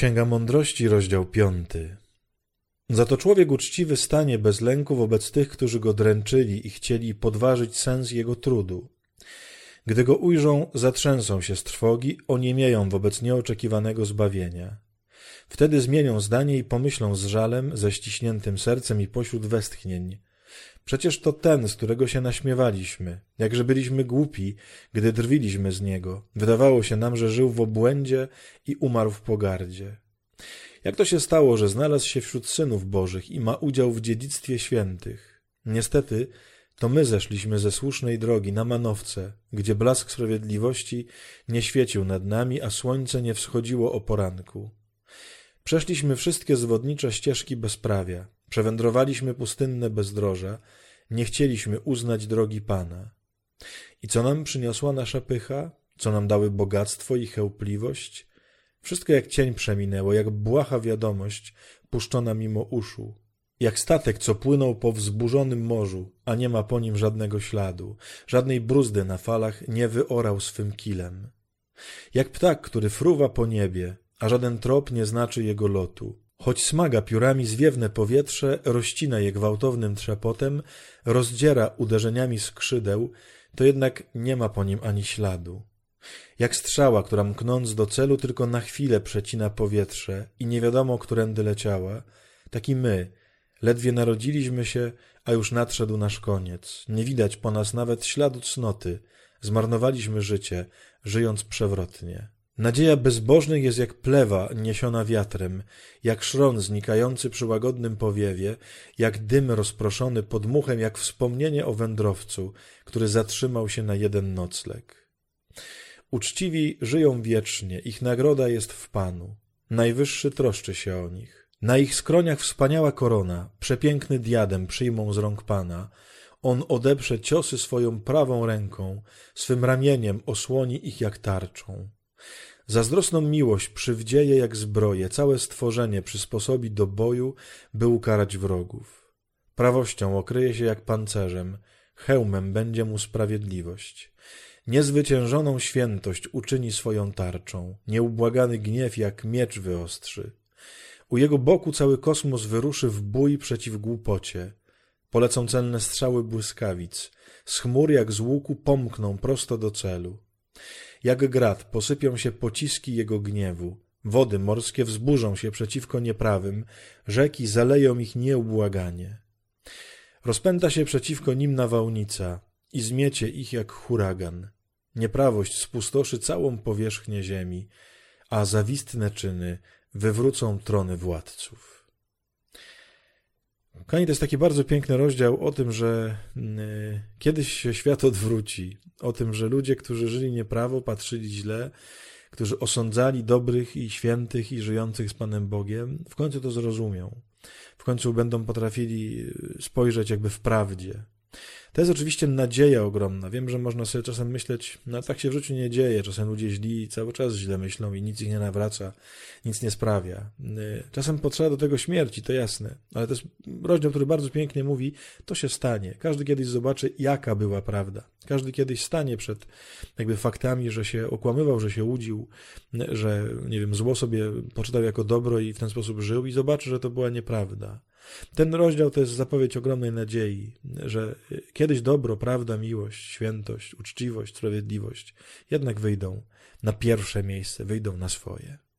Księga Mądrości, rozdział 5. Za to człowiek uczciwy stanie bez lęku wobec tych, którzy go dręczyli i chcieli podważyć sens jego trudu. Gdy go ujrzą, zatrzęsą się z trwogi, oniemieją wobec nieoczekiwanego zbawienia. Wtedy zmienią zdanie i pomyślą z żalem, ze ściśniętym sercem i pośród westchnień. Przecież to ten, z którego się naśmiewaliśmy, jakże byliśmy głupi, gdy drwiliśmy z niego. Wydawało się nam, że żył w obłędzie i umarł w pogardzie. Jak to się stało, że znalazł się wśród synów bożych i ma udział w dziedzictwie świętych? Niestety, to my zeszliśmy ze słusznej drogi na manowce, gdzie blask sprawiedliwości nie świecił nad nami, a słońce nie wschodziło o poranku. Przeszliśmy wszystkie zwodnicze ścieżki bezprawia, przewędrowaliśmy pustynne bezdroża, nie chcieliśmy uznać drogi Pana. I co nam przyniosła nasza pycha? Co nam dały bogactwo i chełpliwość? Wszystko jak cień przeminęło, jak błaha wiadomość puszczona mimo uszu. Jak statek, co płynął po wzburzonym morzu, a nie ma po nim żadnego śladu, żadnej bruzdy na falach nie wyorał swym kilem. Jak ptak, który fruwa po niebie, a żaden trop nie znaczy jego lotu. Choć smaga piórami zwiewne powietrze, rozcina je gwałtownym trzepotem, rozdziera uderzeniami skrzydeł, to jednak nie ma po nim ani śladu. Jak strzała, która mknąc do celu tylko na chwilę przecina powietrze i nie wiadomo, którędy leciała, tak i my, ledwie narodziliśmy się, a już nadszedł nasz koniec. Nie widać po nas nawet śladu cnoty. Zmarnowaliśmy życie, żyjąc przewrotnie. Nadzieja bezbożnych jest jak plewa niesiona wiatrem, jak szron znikający przy łagodnym powiewie, jak dym rozproszony pod muchem, jak wspomnienie o wędrowcu, który zatrzymał się na jeden nocleg. Uczciwi żyją wiecznie, ich nagroda jest w Panu. Najwyższy troszczy się o nich. Na ich skroniach wspaniała korona, przepiękny diadem przyjmą z rąk Pana. On odeprze ciosy swoją prawą ręką, swym ramieniem osłoni ich jak tarczą. Zazdrosną miłość przywdzieje jak zbroję, całe stworzenie przysposobi do boju, by ukarać wrogów. Prawością okryje się jak pancerzem, hełmem będzie mu sprawiedliwość. Niezwyciężoną świętość uczyni swoją tarczą, nieubłagany gniew jak miecz wyostrzy. U jego boku cały kosmos wyruszy w bój przeciw głupocie. Polecą cenne strzały błyskawic, z chmur jak z łuku pomkną prosto do celu. Jak grad posypią się pociski jego gniewu, wody morskie wzburzą się przeciwko nieprawym, rzeki zaleją ich nieubłaganie. Rozpęta się przeciwko nim nawałnica i zmiecie ich jak huragan. Nieprawość spustoszy całą powierzchnię ziemi, a zawistne czyny wywrócą trony władców. Kochani, to jest taki bardzo piękny rozdział o tym, że kiedyś się świat odwróci, o tym, że ludzie, którzy żyli nieprawo, patrzyli źle, którzy osądzali dobrych i świętych i żyjących z Panem Bogiem, w końcu to zrozumią. W końcu będą potrafili spojrzeć jakby w prawdzie. To jest oczywiście nadzieja ogromna. Wiem, że można sobie czasem myśleć, no tak się w życiu nie dzieje. Czasem ludzie źli cały czas źle myślą i nic ich nie nawraca, nic nie sprawia. Czasem potrzeba do tego śmierci, to jasne. Ale to jest rozdział, który bardzo pięknie mówi, to się stanie. Każdy kiedyś zobaczy, jaka była prawda. Każdy kiedyś stanie przed jakby faktami, że się okłamywał, że się łudził, że, nie wiem, zło sobie poczytał jako dobro i w ten sposób żył i zobaczy, że to była nieprawda. Ten rozdział to jest zapowiedź ogromnej nadziei, że kiedyś dobro, prawda, miłość, świętość, uczciwość, sprawiedliwość jednak wyjdą na pierwsze miejsce, wyjdą na swoje.